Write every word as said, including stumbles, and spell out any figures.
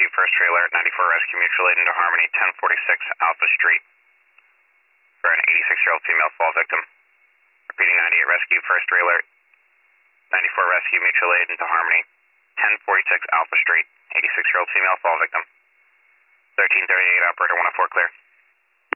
Rescue First Trailer, ninety-four Rescue Mutual Aid into Harmony, ten forty-six Alpha Street for an eighty-six-year-old female fall victim. Repeating, ninety-eight Rescue First Trailer, ninety-four Rescue Mutual Aid into Harmony, ten forty-six Alpha Street, eighty-six-year-old female fall victim. thirteen thirty-eight, operator one oh four clear.